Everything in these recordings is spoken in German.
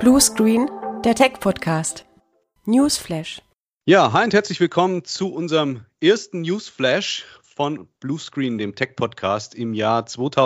Bluescreen, der Tech-Podcast. Newsflash. Ja, hi und herzlich willkommen zu unserem ersten Newsflash von Bluescreen, dem Tech-Podcast im Jahr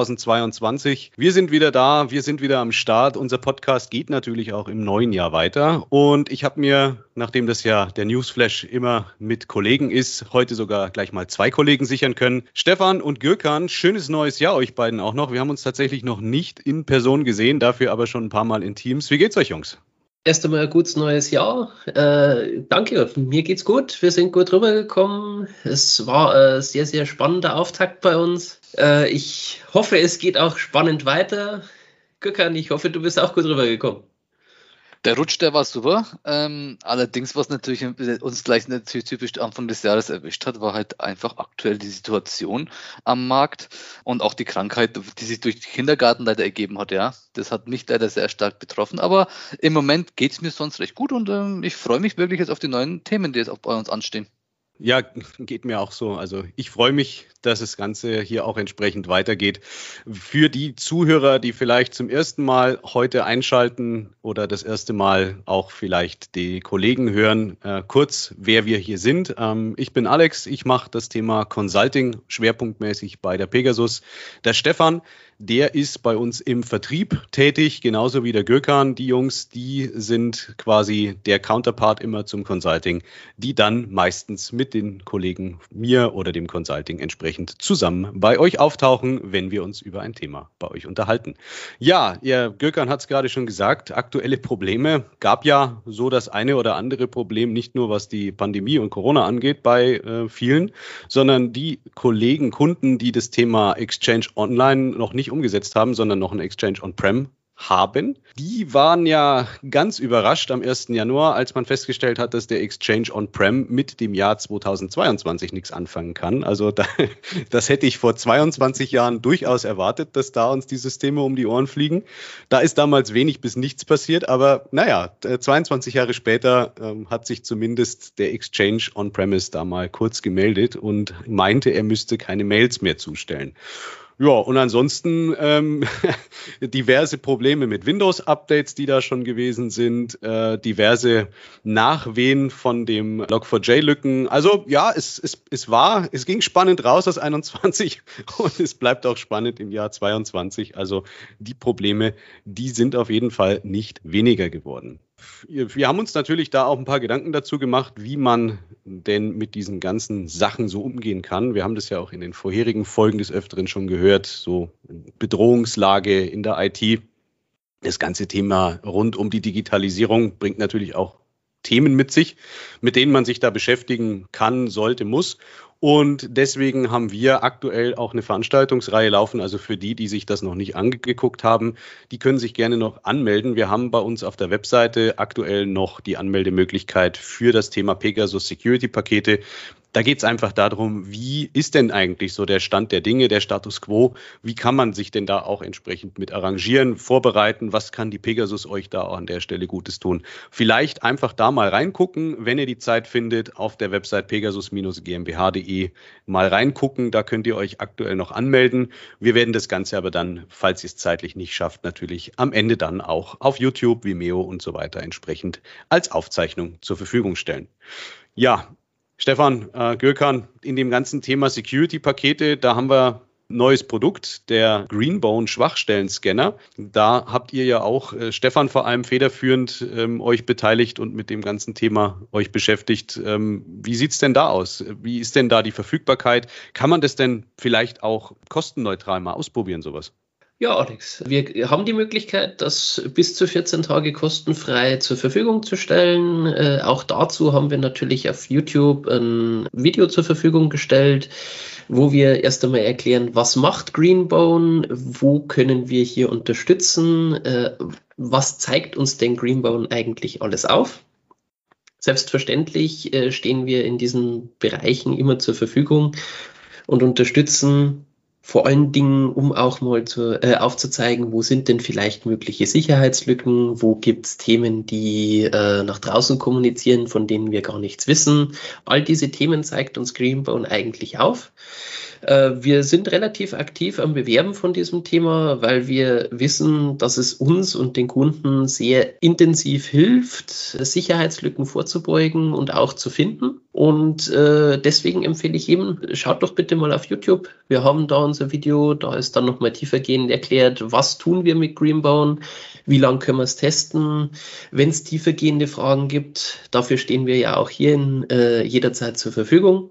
2022. Wir sind wieder da, wir sind wieder am Start. Unser Podcast geht natürlich auch im neuen Jahr weiter. Und ich habe mir, nachdem das ja der Newsflash immer mit Kollegen ist, heute sogar gleich mal 2 Kollegen sichern können. Stefan und Gürkan, schönes neues Jahr euch beiden auch noch. Wir haben uns tatsächlich noch nicht in Person gesehen, dafür aber schon ein paar Mal in Teams. Wie geht's euch, Jungs? Erst einmal ein gutes neues Jahr. Danke, mir geht's gut. Wir sind gut rübergekommen. Es war ein sehr, sehr spannender Auftakt bei uns. Ich hoffe, es geht auch spannend weiter. Gürkan, ich hoffe, du bist auch gut rübergekommen. Der Rutsch, der war super. Allerdings, was natürlich uns gleich natürlich typisch Anfang des Jahres erwischt hat, war halt einfach aktuell die Situation am Markt und auch die Krankheit, die sich durch den Kindergarten leider ergeben hat. Ja, das hat mich leider sehr stark betroffen. Aber im Moment geht es mir sonst recht gut und ich freue mich wirklich jetzt auf die neuen Themen, die jetzt auch bei uns anstehen. Ja, geht mir auch so. Also ich freue mich, dass das Ganze hier auch entsprechend weitergeht. Für die Zuhörer, die vielleicht zum ersten Mal heute einschalten oder das erste Mal auch vielleicht die Kollegen hören, kurz, wer wir hier sind. Ich bin Alex, ich mache das Thema Consulting schwerpunktmäßig bei der Pegasus. Der Stefan, der ist bei uns im Vertrieb tätig, genauso wie der Gürkan. Die Jungs, die sind quasi der Counterpart immer zum Consulting, die dann meistens mit den Kollegen, mir oder dem Consulting entsprechend zusammen bei euch auftauchen, wenn wir uns über ein Thema bei euch unterhalten. Ja, Gürkan hat es gerade schon gesagt, aktuelle Probleme. Gab ja so das eine oder andere Problem, nicht nur was die Pandemie und Corona angeht bei vielen, sondern die Kollegen, Kunden, die das Thema Exchange Online noch nicht umgesetzt haben, sondern noch ein Exchange On-Prem haben. Die waren ja ganz überrascht am 1. Januar, als man festgestellt hat, dass der Exchange On-Prem mit dem Jahr 2022 nichts anfangen kann. Also das hätte ich vor 22 Jahren durchaus erwartet, dass da uns die Systeme um die Ohren fliegen. Da ist damals wenig bis nichts passiert, aber 22 Jahre später hat sich zumindest der Exchange On-Premise da mal kurz gemeldet und meinte, er müsste keine Mails mehr zustellen. Ja, und ansonsten diverse Probleme mit Windows-Updates, die da schon gewesen sind, diverse Nachwehen von dem Log4j-Lücken. Also ja, es ging spannend raus aus 21 und es bleibt auch spannend im Jahr 22. Also die Probleme, die sind auf jeden Fall nicht weniger geworden. Wir haben uns natürlich da auch ein paar Gedanken dazu gemacht, wie man denn mit diesen ganzen Sachen so umgehen kann. Wir haben das ja auch in den vorherigen Folgen des Öfteren schon gehört, so Bedrohungslage in der IT. Das ganze Thema rund um die Digitalisierung bringt natürlich auch Themen mit sich, mit denen man sich da beschäftigen kann, sollte, muss. Und deswegen haben wir aktuell auch eine Veranstaltungsreihe laufen. Also für die, die sich das noch nicht angeguckt haben, die können sich gerne noch anmelden. Wir haben bei uns auf der Webseite aktuell noch die Anmeldemöglichkeit für das Thema Pegasus Security Pakete. Da geht es einfach darum, wie ist denn eigentlich so der Stand der Dinge, der Status quo? Wie kann man sich denn da auch entsprechend mit arrangieren, vorbereiten? Was kann die Pegasus euch da auch an der Stelle Gutes tun? Vielleicht einfach da mal reingucken, wenn ihr die Zeit findet, auf der Website pegasus-gmbh.de mal reingucken. Da könnt ihr euch aktuell noch anmelden. Wir werden das Ganze aber dann, falls ihr es zeitlich nicht schafft, natürlich am Ende dann auch auf YouTube, Vimeo und so weiter entsprechend als Aufzeichnung zur Verfügung stellen. Ja, Stefan, Gürkan, in dem ganzen Thema Security-Pakete, da haben wir ein neues Produkt, der Greenbone Schwachstellen-Scanner. Da habt ihr ja auch, Stefan vor allem federführend, euch beteiligt und mit dem ganzen Thema euch beschäftigt. Wie sieht's denn da aus? Wie ist denn da die Verfügbarkeit? Kann man das denn vielleicht auch kostenneutral mal ausprobieren, sowas? Ja, Alex, wir haben die Möglichkeit, das bis zu 14 Tage kostenfrei zur Verfügung zu stellen. Auch dazu haben wir natürlich auf YouTube ein Video zur Verfügung gestellt, wo wir erst einmal erklären, was macht Greenbone, wo können wir hier unterstützen, was zeigt uns denn Greenbone eigentlich alles auf. Selbstverständlich stehen wir in diesen Bereichen immer zur Verfügung und unterstützen vor allen Dingen, um auch mal aufzuzeigen, wo sind denn vielleicht mögliche Sicherheitslücken, wo gibt es Themen, die nach draußen kommunizieren, von denen wir gar nichts wissen. All diese Themen zeigt uns Greenbone eigentlich auf. Wir sind relativ aktiv am Bewerben von diesem Thema, weil wir wissen, dass es uns und den Kunden sehr intensiv hilft, Sicherheitslücken vorzubeugen und auch zu finden. Und deswegen empfehle ich jedem, schaut doch bitte mal auf YouTube. Wir haben da unser Video, da ist dann nochmal tiefergehend erklärt, was tun wir mit Greenbauen, wie lange können wir es testen, wenn es tiefergehende Fragen gibt. Dafür stehen wir ja auch hier jederzeit zur Verfügung.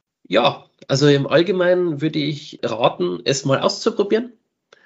Ja, also im Allgemeinen würde ich raten, es mal auszuprobieren,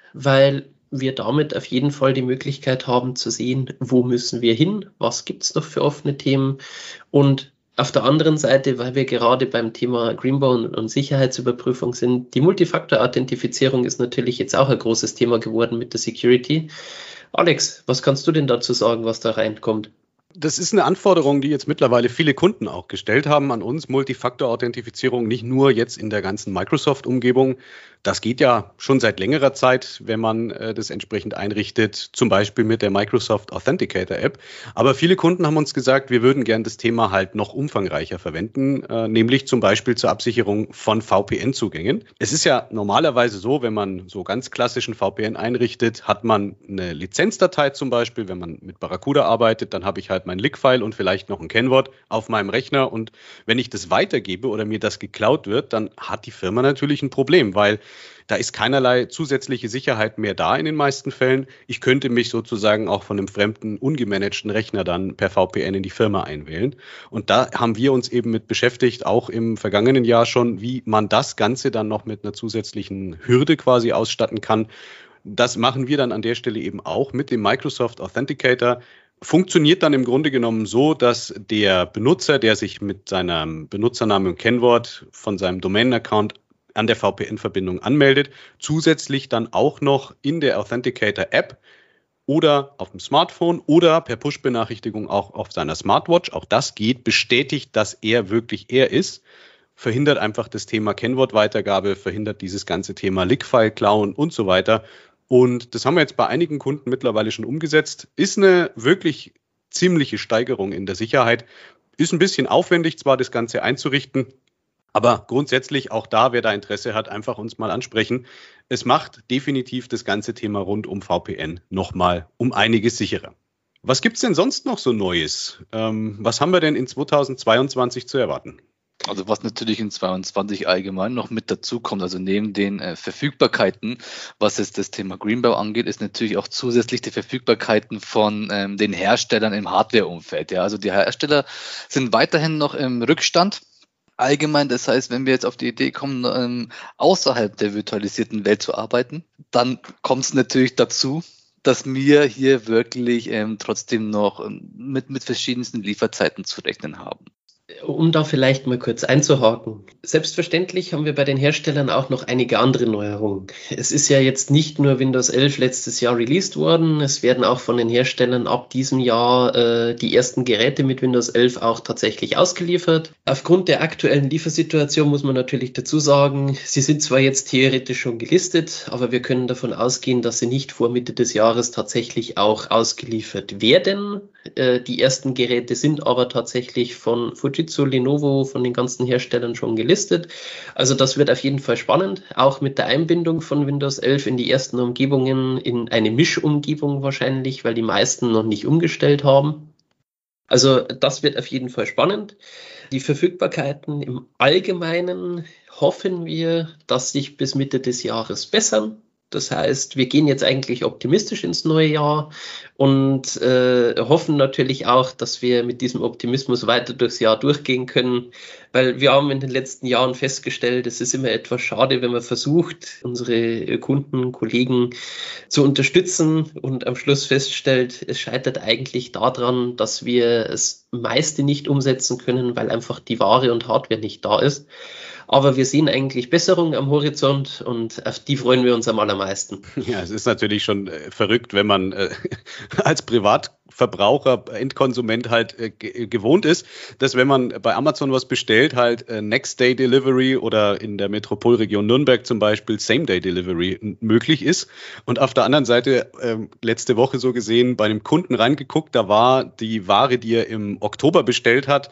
weil wir damit auf jeden Fall die Möglichkeit haben zu sehen, wo müssen wir hin, was gibt es noch für offene Themen, und auf der anderen Seite, weil wir gerade beim Thema Greenbauen und Sicherheitsüberprüfung sind, die Multifaktor-Authentifizierung ist natürlich jetzt auch ein großes Thema geworden mit der Security. Alex, was kannst du denn dazu sagen, was da reinkommt? Das ist eine Anforderung, die jetzt mittlerweile viele Kunden auch gestellt haben an uns. Multifaktor-Authentifizierung, nicht nur jetzt in der ganzen Microsoft-Umgebung. Das geht ja schon seit längerer Zeit, wenn man das entsprechend einrichtet, zum Beispiel mit der Microsoft Authenticator App. Aber viele Kunden haben uns gesagt, wir würden gern das Thema halt noch umfangreicher verwenden, nämlich zum Beispiel zur Absicherung von VPN-Zugängen. Es ist ja normalerweise so, wenn man so ganz klassischen VPN einrichtet, hat man eine Lizenzdatei zum Beispiel. Wenn man mit Barracuda arbeitet, dann habe ich halt mein Lick-File und vielleicht noch ein Kennwort auf meinem Rechner. Und wenn ich das weitergebe oder mir das geklaut wird, dann hat die Firma natürlich ein Problem, weil da ist keinerlei zusätzliche Sicherheit mehr da in den meisten Fällen. Ich könnte mich sozusagen auch von einem fremden, ungemanagten Rechner dann per VPN in die Firma einwählen. Und da haben wir uns eben mit beschäftigt, auch im vergangenen Jahr schon, wie man das Ganze dann noch mit einer zusätzlichen Hürde quasi ausstatten kann. Das machen wir dann an der Stelle eben auch mit dem Microsoft Authenticator. Funktioniert dann im Grunde genommen so, dass der Benutzer, der sich mit seinem Benutzernamen und Kennwort von seinem Domain-Account an der VPN-Verbindung anmeldet, zusätzlich dann auch noch in der Authenticator-App oder auf dem Smartphone oder per Push-Benachrichtigung auch auf seiner Smartwatch, auch das geht, bestätigt, dass er wirklich er ist, verhindert einfach das Thema Kennwortweitergabe, verhindert dieses ganze Thema Lick-File-Klauen und so weiter. Und das haben wir jetzt bei einigen Kunden mittlerweile schon umgesetzt. Ist eine wirklich ziemliche Steigerung in der Sicherheit. Ist ein bisschen aufwendig, zwar das Ganze einzurichten, aber grundsätzlich auch da, wer da Interesse hat, einfach uns mal ansprechen. Es macht definitiv das ganze Thema rund um VPN nochmal um einiges sicherer. Was gibt's denn sonst noch so Neues? Was haben wir denn in 2022 zu erwarten? Also was natürlich in 2022 allgemein noch mit dazu kommt, also neben den Verfügbarkeiten, was jetzt das Thema Greenbau angeht, ist natürlich auch zusätzlich die Verfügbarkeiten von den Herstellern im Hardware-Umfeld. Ja, also die Hersteller sind weiterhin noch im Rückstand. Allgemein, das heißt, wenn wir jetzt auf die Idee kommen, außerhalb der virtualisierten Welt zu arbeiten, dann kommt es natürlich dazu, dass wir hier wirklich trotzdem noch mit verschiedensten Lieferzeiten zu rechnen haben. Um da vielleicht mal kurz einzuhaken. Selbstverständlich haben wir bei den Herstellern auch noch einige andere Neuerungen. Es ist ja jetzt nicht nur Windows 11 letztes Jahr released worden, es werden auch von den Herstellern ab diesem Jahr die ersten Geräte mit Windows 11 auch tatsächlich ausgeliefert. Aufgrund der aktuellen Liefersituation muss man natürlich dazu sagen, sie sind zwar jetzt theoretisch schon gelistet, aber wir können davon ausgehen, dass sie nicht vor Mitte des Jahres tatsächlich auch ausgeliefert werden. Die ersten Geräte sind aber tatsächlich von Fujitsu, Lenovo, von den ganzen Herstellern schon gelistet. Also das wird auf jeden Fall spannend, auch mit der Einbindung von Windows 11 in die ersten Umgebungen, in eine Mischumgebung wahrscheinlich, weil die meisten noch nicht umgestellt haben. Also das wird auf jeden Fall spannend. Die Verfügbarkeiten im Allgemeinen hoffen wir, dass sich bis Mitte des Jahres bessern. Das heißt, wir gehen jetzt eigentlich optimistisch ins neue Jahr und hoffen natürlich auch, dass wir mit diesem Optimismus weiter durchs Jahr durchgehen können, weil wir haben in den letzten Jahren festgestellt, es ist immer etwas schade, wenn man versucht, unsere Kunden, Kollegen zu unterstützen und am Schluss feststellt, es scheitert eigentlich daran, dass wir das meiste nicht umsetzen können, weil einfach die Ware und Hardware nicht da ist. Aber wir sehen eigentlich Besserung am Horizont und auf die freuen wir uns am allermeisten. Ja, es ist natürlich schon verrückt, wenn man als Privatverbraucher, Endkonsument halt gewohnt ist, dass wenn man bei Amazon was bestellt, halt Next-Day-Delivery oder in der Metropolregion Nürnberg zum Beispiel Same-Day-Delivery möglich ist. Und auf der anderen Seite, letzte Woche so gesehen, bei einem Kunden reingeguckt, da war die Ware, die er im Oktober bestellt hat,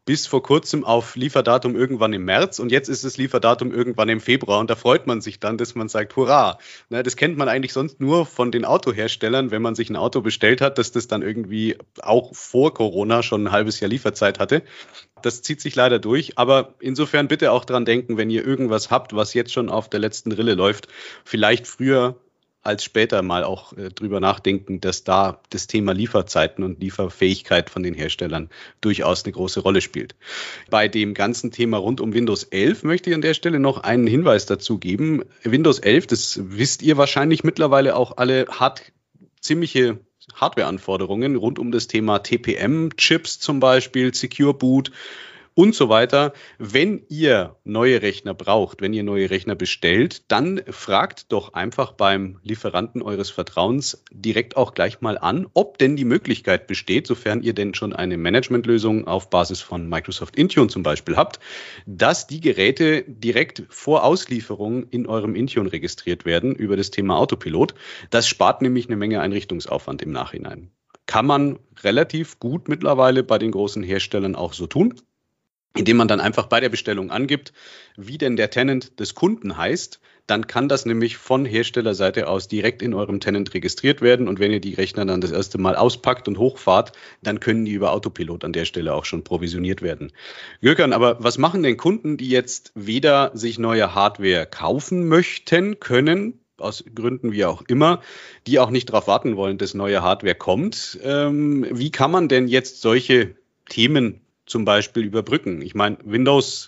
bis vor kurzem auf Lieferdatum irgendwann im März und jetzt ist das Lieferdatum irgendwann im Februar und da freut man sich dann, dass man sagt, hurra. Ne, das kennt man eigentlich sonst nur von den Autoherstellern, wenn man sich ein Auto bestellt hat, dass das dann irgendwie auch vor Corona schon ein halbes Jahr Lieferzeit hatte. Das zieht sich leider durch, aber insofern bitte auch dran denken, wenn ihr irgendwas habt, was jetzt schon auf der letzten Rille läuft, vielleicht früher als später mal auch drüber nachdenken, dass da das Thema Lieferzeiten und Lieferfähigkeit von den Herstellern durchaus eine große Rolle spielt. Bei dem ganzen Thema rund um Windows 11 möchte ich an der Stelle noch einen Hinweis dazu geben. Windows 11, das wisst ihr wahrscheinlich mittlerweile auch alle, hat ziemliche Hardware-Anforderungen rund um das Thema TPM-Chips zum Beispiel, Secure Boot und so weiter. Wenn ihr neue Rechner braucht, wenn ihr neue Rechner bestellt, dann fragt doch einfach beim Lieferanten eures Vertrauens direkt auch gleich mal an, ob denn die Möglichkeit besteht, sofern ihr denn schon eine Managementlösung auf Basis von Microsoft Intune zum Beispiel habt, dass die Geräte direkt vor Auslieferung in eurem Intune registriert werden über das Thema Autopilot. Das spart nämlich eine Menge Einrichtungsaufwand im Nachhinein. Kann man relativ gut mittlerweile bei den großen Herstellern auch so tun, indem man dann einfach bei der Bestellung angibt, wie denn der Tenant des Kunden heißt. Dann kann das nämlich von Herstellerseite aus direkt in eurem Tenant registriert werden. Und wenn ihr die Rechner dann das erste Mal auspackt und hochfahrt, dann können die über Autopilot an der Stelle auch schon provisioniert werden. Gökhan, aber was machen denn Kunden, die jetzt weder sich neue Hardware kaufen möchten, können, aus Gründen wie auch immer, die auch nicht darauf warten wollen, dass neue Hardware kommt? Wie kann man denn jetzt solche Themen zum Beispiel überbrücken? Ich meine, Windows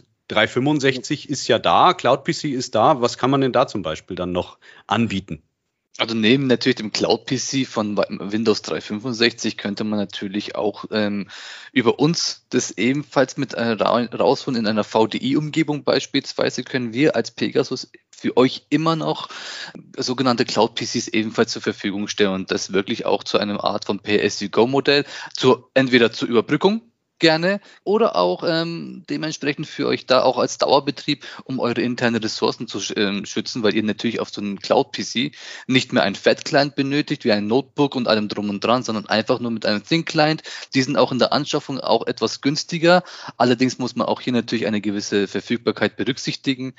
365 ist ja da, Cloud PC ist da. Was kann man denn da zum Beispiel dann noch anbieten? Also neben natürlich dem Cloud-PC von Windows 365 könnte man natürlich auch über uns das ebenfalls mit rausholen in einer VDI-Umgebung beispielsweise. Können wir als Pegasus für euch immer noch sogenannte Cloud-PCs ebenfalls zur Verfügung stellen und das wirklich auch zu einer Art von Pay-as-you-go-Modell, entweder zur Überbrückung gerne oder auch dementsprechend für euch da auch als Dauerbetrieb, um eure internen Ressourcen zu schützen, weil ihr natürlich auf so einem Cloud-PC nicht mehr ein Fat-Client benötigt, wie ein Notebook und allem drum und dran, sondern einfach nur mit einem Thin-Client. Die sind auch in der Anschaffung auch etwas günstiger. Allerdings muss man auch hier natürlich eine gewisse Verfügbarkeit berücksichtigen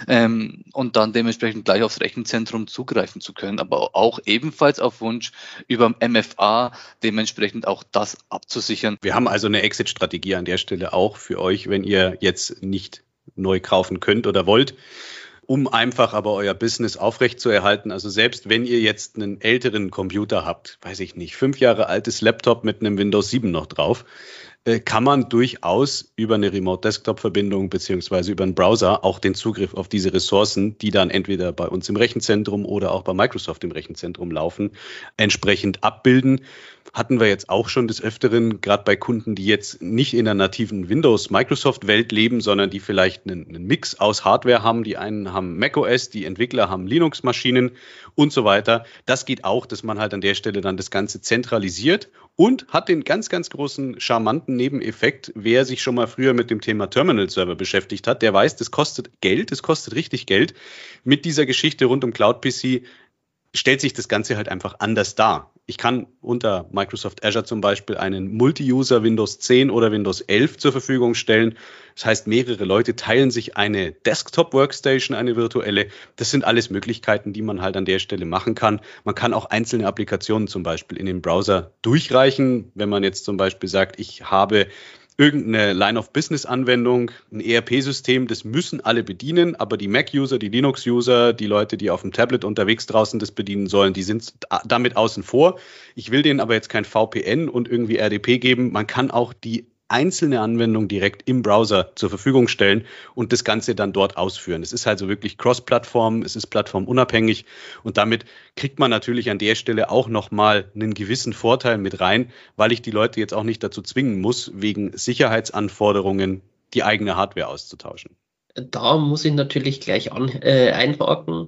und dann dementsprechend gleich aufs Rechenzentrum zugreifen zu können, aber auch ebenfalls auf Wunsch über MFA dementsprechend auch das abzusichern. Wir haben also eine Exit-Strategie an der Stelle auch für euch, wenn ihr jetzt nicht neu kaufen könnt oder wollt, um einfach aber euer Business aufrechtzuerhalten. Also selbst wenn ihr jetzt einen älteren Computer habt, weiß ich nicht, 5 Jahre altes Laptop mit einem Windows 7 noch drauf, kann man durchaus über eine Remote-Desktop-Verbindung beziehungsweise über einen Browser auch den Zugriff auf diese Ressourcen, die dann entweder bei uns im Rechenzentrum oder auch bei Microsoft im Rechenzentrum laufen, entsprechend abbilden. Hatten wir jetzt auch schon des Öfteren, gerade bei Kunden, die jetzt nicht in der nativen Windows-Microsoft-Welt leben, sondern die vielleicht einen Mix aus Hardware haben. Die einen haben macOS, die Entwickler haben Linux-Maschinen und so weiter. Das geht auch, dass man halt an der Stelle dann das Ganze zentralisiert und hat den ganz, ganz großen, charmanten Nebeneffekt. Wer sich schon mal früher mit dem Thema Terminal-Server beschäftigt hat, der weiß, das kostet Geld, das kostet richtig Geld. Mit dieser Geschichte rund um Cloud-PC stellt sich das Ganze halt einfach anders dar. Ich kann unter Microsoft Azure zum Beispiel einen Multi-User Windows 10 oder Windows 11 zur Verfügung stellen. Das heißt, mehrere Leute teilen sich eine Desktop-Workstation, eine virtuelle. Das sind alles Möglichkeiten, die man halt an der Stelle machen kann. Man kann auch einzelne Applikationen zum Beispiel in den Browser durchreichen. Wenn man jetzt zum Beispiel sagt, ich habe irgendeine Line-of-Business-Anwendung, ein ERP-System, das müssen alle bedienen, aber die Mac-User, die Linux-User, die Leute, die auf dem Tablet unterwegs draußen das bedienen sollen, die sind damit außen vor. Ich will denen aber jetzt kein VPN und irgendwie RDP geben. Man kann auch die einzelne Anwendung direkt im Browser zur Verfügung stellen und das Ganze dann dort ausführen. Es ist also wirklich Cross-Plattform, es ist plattformunabhängig und damit kriegt man natürlich an der Stelle auch nochmal einen gewissen Vorteil mit rein, weil ich die Leute jetzt auch nicht dazu zwingen muss, wegen Sicherheitsanforderungen die eigene Hardware auszutauschen. Da muss ich natürlich gleich einhaken,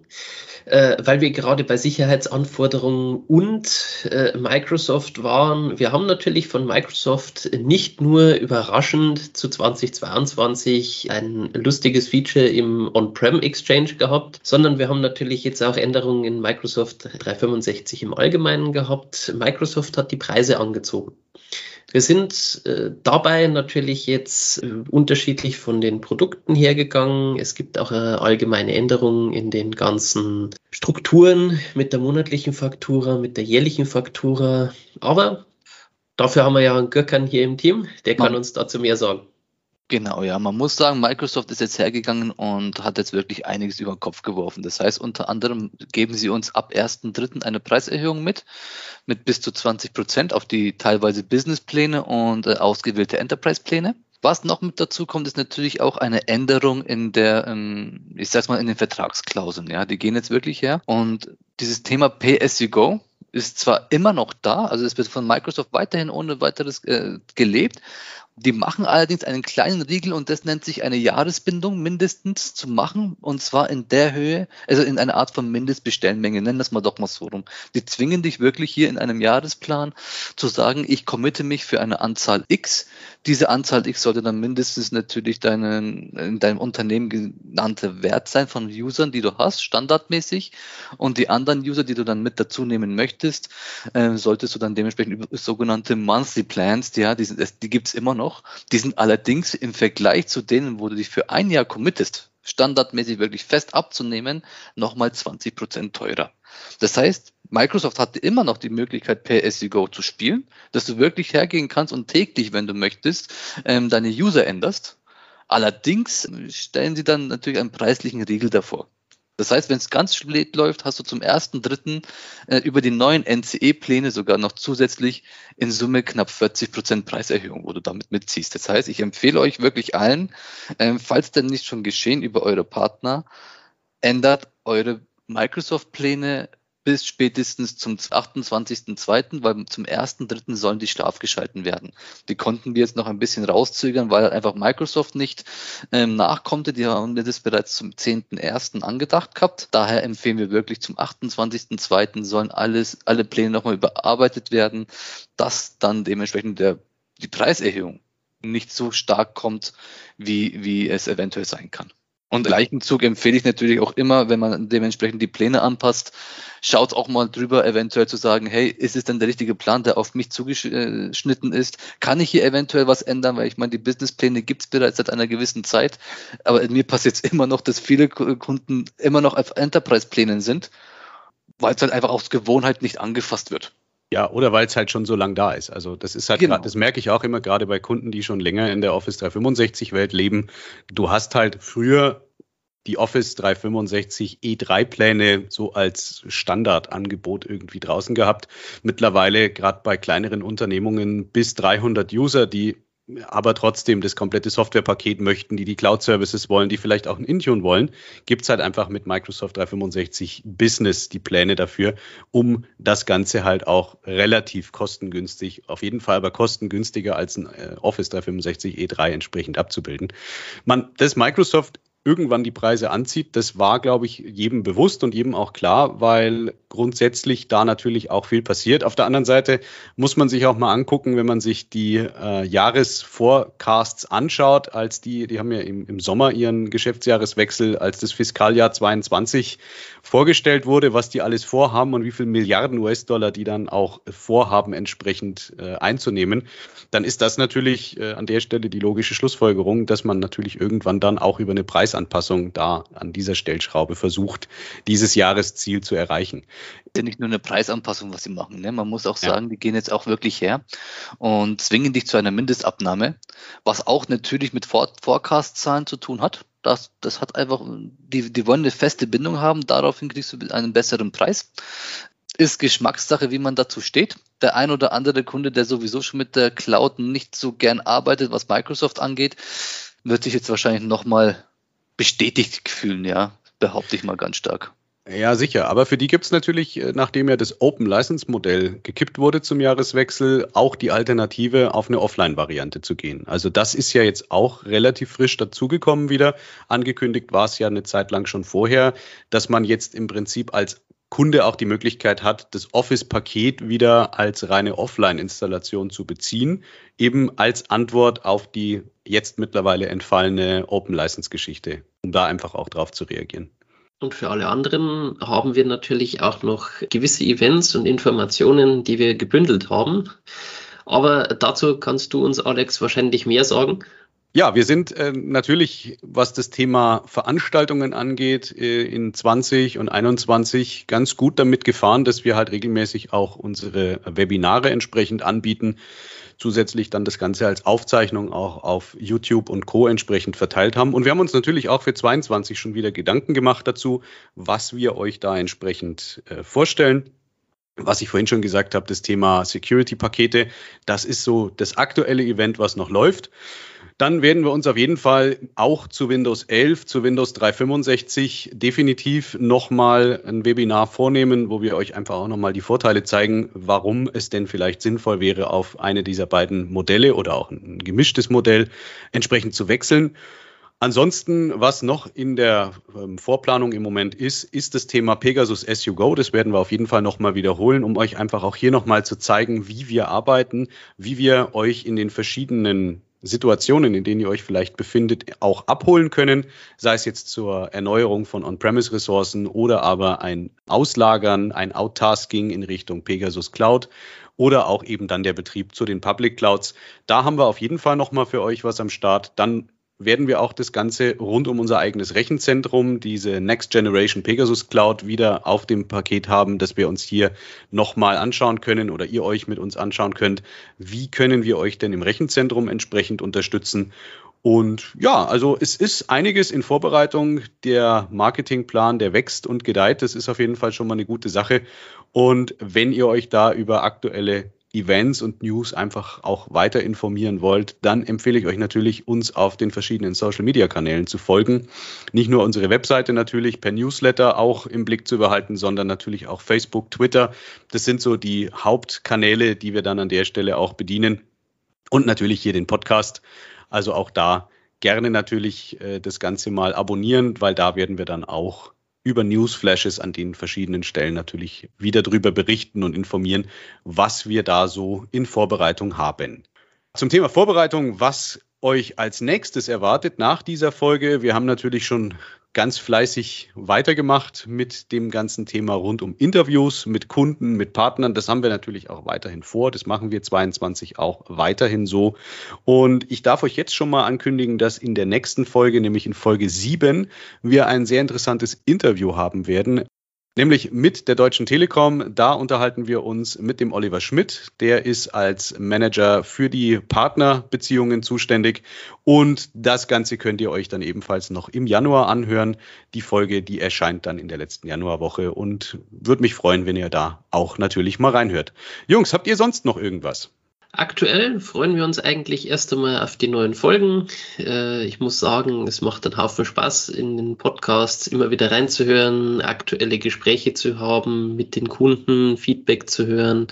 weil wir gerade bei Sicherheitsanforderungen und Microsoft waren. Wir haben natürlich von Microsoft nicht nur überraschend zu 2022 ein lustiges Feature im On-Prem Exchange gehabt, sondern wir haben natürlich jetzt auch Änderungen in Microsoft 365 im Allgemeinen gehabt. Microsoft hat die Preise angezogen. Wir sind dabei natürlich jetzt unterschiedlich von den Produkten hergegangen. Es gibt auch allgemeine Änderungen in den ganzen Strukturen mit der monatlichen Faktura, mit der jährlichen Faktura. Aber dafür haben wir ja einen Gökhan hier im Team, der kann uns dazu mehr sagen. Genau, ja. Man muss sagen, Microsoft ist jetzt hergegangen und hat jetzt wirklich einiges über den Kopf geworfen. Das heißt, unter anderem geben sie uns ab 1.3. eine Preiserhöhung mit bis zu 20% auf die teilweise Businesspläne und ausgewählte Enterprise-Pläne. Was noch mit dazu kommt, ist natürlich auch eine Änderung in der, ich sag's mal, in den Vertragsklauseln. Ja, die gehen jetzt wirklich her. Und dieses Thema Pay-as-you-go ist zwar immer noch da, also es wird von Microsoft weiterhin ohne weiteres gelebt. Die machen allerdings einen kleinen Riegel und das nennt sich eine Jahresbindung mindestens zu machen und zwar in der Höhe, also in einer Art von Mindestbestellmenge, nennen das mal doch mal so rum. Die zwingen dich wirklich hier in einem Jahresplan zu sagen, ich committe mich für eine Anzahl X. Diese Anzahl X sollte dann mindestens natürlich in deinem Unternehmen genannte Wert sein von Usern, die du hast, standardmäßig. Und die anderen User, die du dann mit dazu nehmen möchtest, solltest du dann dementsprechend über sogenannte Monthly Plans, die gibt es immer noch. Die sind allerdings im Vergleich zu denen, wo du dich für ein Jahr committest, standardmäßig wirklich fest abzunehmen, nochmal 20% teurer. Das heißt, Microsoft hatte immer noch die Möglichkeit, Pay-as-you-go zu spielen, dass du wirklich hergehen kannst und täglich, wenn du möchtest, deine User änderst. Allerdings stellen sie dann natürlich einen preislichen Riegel davor. Das heißt, wenn es ganz spät läuft, hast du zum 1.3. Über die neuen NCE-Pläne sogar noch zusätzlich in Summe knapp 40% Preiserhöhung, wo du damit mitziehst. Das heißt, ich empfehle euch wirklich allen, falls denn nicht schon geschehen über eure Partner, ändert eure Microsoft-Pläne bis spätestens zum 28.02., weil zum 1.3. sollen die scharf geschalten werden. Die konnten wir jetzt noch ein bisschen rauszögern, weil einfach Microsoft nicht nachkonnte. Die haben das bereits zum 10.01. angedacht gehabt. Daher empfehlen wir wirklich zum 28.02. sollen alle Pläne nochmal überarbeitet werden, dass dann dementsprechend die Preiserhöhung nicht so stark kommt, wie es eventuell sein kann. Und im gleichen Zug empfehle ich natürlich auch immer, wenn man dementsprechend die Pläne anpasst, schaut auch mal drüber, eventuell zu sagen, hey, ist es denn der richtige Plan, der auf mich zugeschnitten ist? Kann ich hier eventuell was ändern? Weil ich meine, die Businesspläne gibt es bereits seit einer gewissen Zeit, aber mir passiert es immer noch, dass viele Kunden immer noch auf Enterprise-Plänen sind, weil es halt einfach aus Gewohnheit nicht angefasst wird. Ja, oder weil es halt schon so lang da ist. Also das ist halt, Genau. Das merke ich auch immer gerade bei Kunden, die schon länger in der Office 365-Welt leben. Du hast halt früher die Office 365 E3-Pläne so als Standardangebot irgendwie draußen gehabt. Mittlerweile gerade bei kleineren Unternehmungen bis 300 User, die aber trotzdem das komplette Softwarepaket möchten, die Cloud-Services wollen, die vielleicht auch ein Intune wollen, gibt es halt einfach mit Microsoft 365 Business die Pläne dafür, um das Ganze halt auch relativ kostengünstig, auf jeden Fall aber kostengünstiger als ein Office 365 E3 entsprechend abzubilden. Dass Microsoft irgendwann die Preise anzieht, das war, glaube ich, jedem bewusst und jedem auch klar, weil grundsätzlich da natürlich auch viel passiert. Auf der anderen Seite muss man sich auch mal angucken, wenn man sich die Jahresforecasts anschaut, als die haben ja im Sommer ihren Geschäftsjahreswechsel, als das Fiskaljahr 22 vorgestellt wurde, was die alles vorhaben und wie viel Milliarden US-Dollar die dann auch vorhaben, entsprechend einzunehmen, dann ist das natürlich an der Stelle die logische Schlussfolgerung, dass man natürlich irgendwann dann auch über eine Preisanpassung da an dieser Stellschraube versucht, dieses Jahresziel zu erreichen. Ist ja nicht nur eine Preisanpassung, was sie machen. Ne? Man muss auch sagen, die gehen jetzt auch wirklich her und zwingen dich zu einer Mindestabnahme, was auch natürlich mit Forecast-Zahlen zu tun hat. Das hat einfach, die wollen eine feste Bindung haben, daraufhin kriegst du einen besseren Preis. Ist Geschmackssache, wie man dazu steht. Der ein oder andere Kunde, der sowieso schon mit der Cloud nicht so gern arbeitet, was Microsoft angeht, wird sich jetzt wahrscheinlich nochmal bestätigt fühlen, ja, behaupte ich mal ganz stark. Ja, sicher. Aber für die gibt es natürlich, nachdem ja das Open-License-Modell gekippt wurde zum Jahreswechsel, auch die Alternative, auf eine Offline-Variante zu gehen. Also das ist ja jetzt auch relativ frisch dazugekommen wieder. Angekündigt war es ja eine Zeit lang schon vorher, dass man jetzt im Prinzip als Kunde auch die Möglichkeit hat, das Office-Paket wieder als reine Offline-Installation zu beziehen, eben als Antwort auf die jetzt mittlerweile entfallene Open-License-Geschichte, um da einfach auch drauf zu reagieren. Und für alle anderen haben wir natürlich auch noch gewisse Events und Informationen, die wir gebündelt haben. Aber dazu kannst du uns, Alex, wahrscheinlich mehr sagen. Ja, wir sind natürlich, was das Thema Veranstaltungen angeht, in 20 und 21 ganz gut damit gefahren, dass wir halt regelmäßig auch unsere Webinare entsprechend anbieten. Zusätzlich dann das Ganze als Aufzeichnung auch auf YouTube und Co. entsprechend verteilt haben. Und wir haben uns natürlich auch für 22 schon wieder Gedanken gemacht dazu, was wir euch da entsprechend vorstellen. Was ich vorhin schon gesagt habe, das Thema Security-Pakete, das ist so das aktuelle Event, was noch läuft. Dann werden wir uns auf jeden Fall auch zu Windows 11, zu Windows 365 definitiv nochmal ein Webinar vornehmen, wo wir euch einfach auch nochmal die Vorteile zeigen, warum es denn vielleicht sinnvoll wäre, auf eine dieser beiden Modelle oder auch ein gemischtes Modell entsprechend zu wechseln. Ansonsten, was noch in der Vorplanung im Moment ist das Thema Pegasus As You Go. Das werden wir auf jeden Fall nochmal wiederholen, um euch einfach auch hier nochmal zu zeigen, wie wir arbeiten, wie wir euch in den verschiedenen Situationen, in denen ihr euch vielleicht befindet, auch abholen können, sei es jetzt zur Erneuerung von On-Premise-Ressourcen oder aber ein Auslagern, ein Outtasking in Richtung Pegasus Cloud oder auch eben dann der Betrieb zu den Public Clouds. Da haben wir auf jeden Fall nochmal für euch was am Start. Dann werden wir auch das Ganze rund um unser eigenes Rechenzentrum, diese Next Generation Pegasus Cloud, wieder auf dem Paket haben, dass wir uns hier nochmal anschauen können oder ihr euch mit uns anschauen könnt. Wie können wir euch denn im Rechenzentrum entsprechend unterstützen? Und ja, also es ist einiges in Vorbereitung. Der Marketingplan, der wächst und gedeiht. Das ist auf jeden Fall schon mal eine gute Sache. Und wenn ihr euch da über aktuelle Events und News einfach auch weiter informieren wollt, dann empfehle ich euch natürlich, uns auf den verschiedenen Social-Media-Kanälen zu folgen. Nicht nur unsere Webseite natürlich per Newsletter auch im Blick zu behalten, sondern natürlich auch Facebook, Twitter. Das sind so die Hauptkanäle, die wir dann an der Stelle auch bedienen. Und natürlich hier den Podcast. Also auch da gerne natürlich das Ganze mal abonnieren, weil da werden wir dann auch über Newsflashes an den verschiedenen Stellen natürlich wieder drüber berichten und informieren, was wir da so in Vorbereitung haben. Zum Thema Vorbereitung, was euch als nächstes erwartet nach dieser Folge. Wir haben natürlich schon ganz fleißig weitergemacht mit dem ganzen Thema rund um Interviews mit Kunden, mit Partnern. Das haben wir natürlich auch weiterhin vor. Das machen wir 22 auch weiterhin so. Und ich darf euch jetzt schon mal ankündigen, dass in der nächsten Folge, nämlich in Folge 7, wir ein sehr interessantes Interview haben werden. Nämlich mit der Deutschen Telekom. Da unterhalten wir uns mit dem Oliver Schmidt. Der ist als Manager für die Partnerbeziehungen zuständig. Und das Ganze könnt ihr euch dann ebenfalls noch im Januar anhören. Die Folge, die erscheint dann in der letzten Januarwoche und würde mich freuen, wenn ihr da auch natürlich mal reinhört. Jungs, habt ihr sonst noch irgendwas? Aktuell freuen wir uns eigentlich erst einmal auf die neuen Folgen. Ich muss sagen, es macht einen Haufen Spaß, in den Podcasts immer wieder reinzuhören, aktuelle Gespräche zu haben, mit den Kunden Feedback zu hören.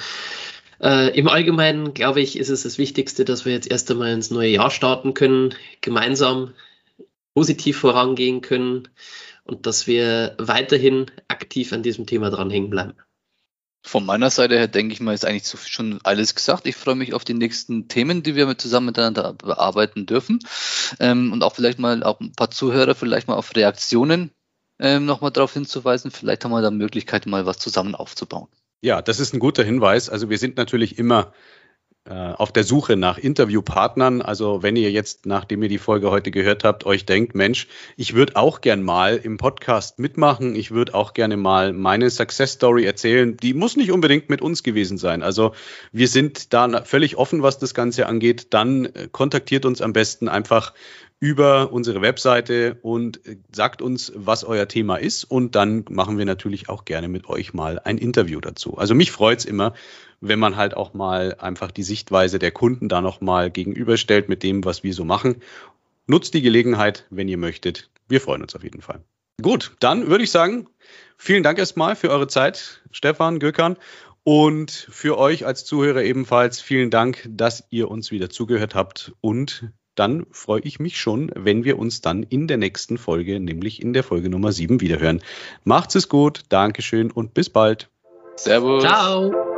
Im Allgemeinen, glaube ich, ist es das Wichtigste, dass wir jetzt erst einmal ins neue Jahr starten können, gemeinsam positiv vorangehen können und dass wir weiterhin aktiv an diesem Thema dranhängen bleiben. Von meiner Seite her denke ich mal, ist eigentlich schon alles gesagt. Ich freue mich auf die nächsten Themen, die wir zusammen miteinander bearbeiten dürfen. Und auch vielleicht mal auch ein paar Zuhörer vielleicht mal auf Reaktionen nochmal darauf hinzuweisen. Vielleicht haben wir da Möglichkeit, mal was zusammen aufzubauen. Ja, das ist ein guter Hinweis. Also wir sind natürlich immer auf der Suche nach Interviewpartnern. Also wenn ihr jetzt, nachdem ihr die Folge heute gehört habt, euch denkt, Mensch, ich würde auch gern mal im Podcast mitmachen. Ich würde auch gerne mal meine Success Story erzählen. Die muss nicht unbedingt mit uns gewesen sein. Also wir sind da völlig offen, was das Ganze angeht. Dann kontaktiert uns am besten einfach über unsere Webseite und sagt uns, was euer Thema ist. Und dann machen wir natürlich auch gerne mit euch mal ein Interview dazu. Also mich freut's immer, wenn man halt auch mal einfach die Sichtweise der Kunden da nochmal gegenüberstellt mit dem, was wir so machen. Nutzt die Gelegenheit, wenn ihr möchtet. Wir freuen uns auf jeden Fall. Gut, dann würde ich sagen, vielen Dank erstmal für eure Zeit, Stefan, Gökhan. Und für euch als Zuhörer ebenfalls vielen Dank, dass ihr uns wieder zugehört habt. Und dann freue ich mich schon, wenn wir uns dann in der nächsten Folge, nämlich in der Folge Nummer 7 wiederhören. Macht's es gut, Dankeschön und bis bald. Servus. Ciao.